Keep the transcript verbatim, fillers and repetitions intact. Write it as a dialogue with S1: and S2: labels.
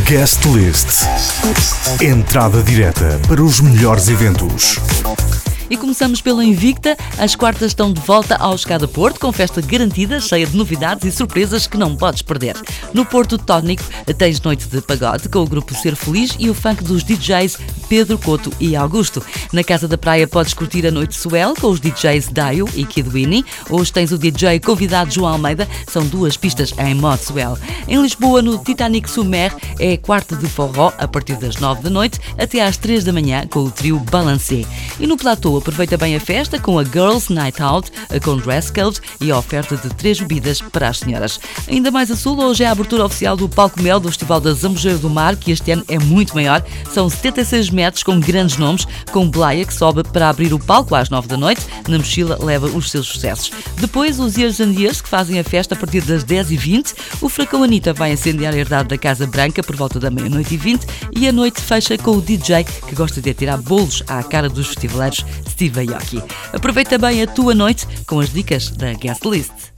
S1: Guest List. Entrada direta para os melhores eventos.
S2: E começamos pela Invicta. As quartas estão de volta ao Escada Porto, com festa garantida, cheia de novidades e surpresas que não podes perder. No Porto Tónico tens noite de pagode com o grupo Ser Feliz e o funk dos D Js Pedro Couto e Augusto. Na Casa da Praia podes curtir a noite Swell com os D Js Daio e Kid Winnie. Hoje tens o D J convidado João Almeida, são duas pistas em modo Swell. Em Lisboa, no Titanic Sumer, é quarta de forró a partir das nove da noite até às três da manhã com o trio Balancé. E no Platô aproveita bem a festa com a Girls Night Out, com dress code e a oferta de três bebidas para as senhoras. Ainda mais a sul, hoje é a abertura oficial do Palco Mel do Festival da Zambujeira do Mar, que este ano é muito maior. São setenta e seis metros com grandes nomes, com Blaia que sobe para abrir o palco às nove da noite. Na mochila leva os seus sucessos. Depois, os Years and Years, que fazem a festa a partir das dez e vinte. O Fracão Anitta vai incendiar a herdade da Casa Branca por volta da meia-noite e vinte. E a noite fecha com o D J que gosta de atirar bolos à cara dos festivaleiros, Steve Aoki. Aproveita bem a tua noite com as dicas da Guest List.